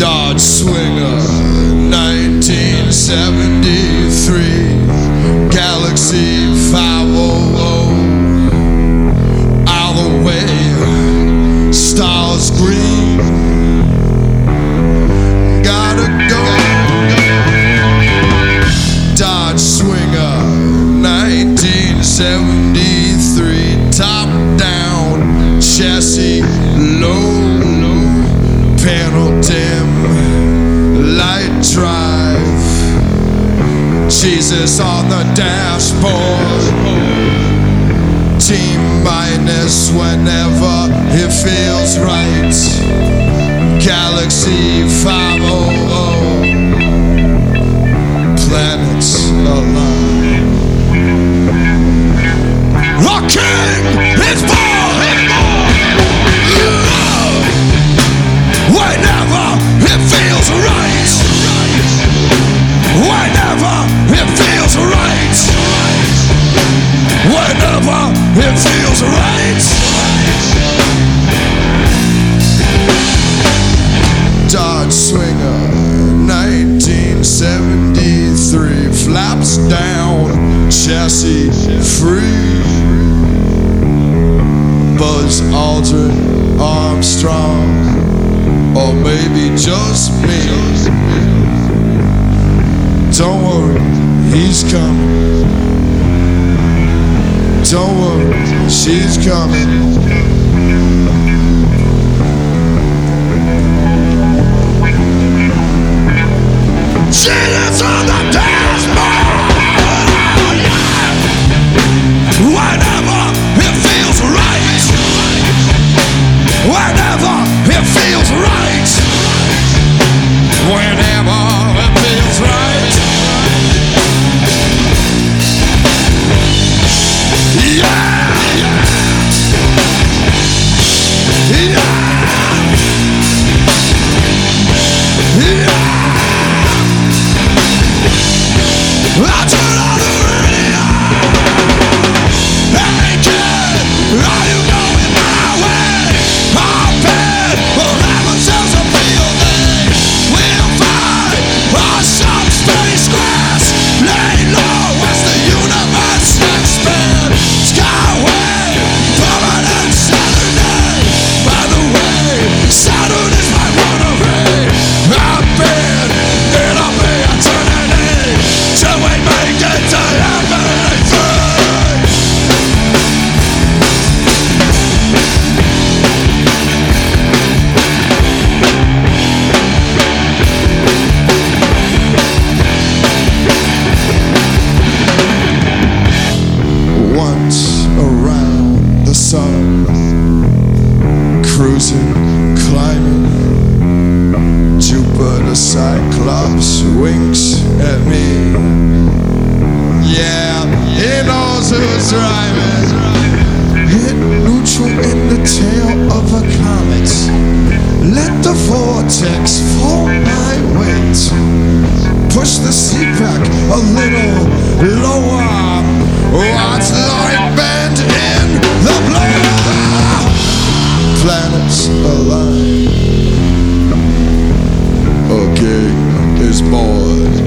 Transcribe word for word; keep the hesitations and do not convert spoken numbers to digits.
Dodge Swinger, nineteen seventy-three, Galaxie five hundred, all the way, stars green, gotta go. Dodge Swinger, nineteen seventy-three, top down, chassis low, panel dim, light drive, Jesus on the dashboard, T-minus whenever it feels right, Galaxie five hundred, planets align. A king is born whenever it feels right, whenever it feels right, whenever it feels right. Dodge Swinger, nineteen seventy-three, flaps down, chassis free, Buzz Aldrin, Armstrong, or maybe just me. Don't worry, he's coming. Don't worry, she's coming. She lives on the dashboard, whenever it feels right, whenever it feels right, whenever it feels right. Yeah, yeah, yeah. I turn on the radio. Hey kid, are you going my way? I'll bet we'll have ourselves a field day. We'll find our some space grass. Lay low as the universe expand. Skyway, permanent Saturday. By the way, Saturn is my runaway. I've been in a bay eternity till we make it to heaven free. Once around the sun, cruising, climbing, Jupiter Cyclops winks at me. Yeah, he knows who's driving. Hit neutral in the tail of a comet. Let the vortex fall my weight. Push the seat back a little lower. Watch light bend in the blur. Planets align. A king is born.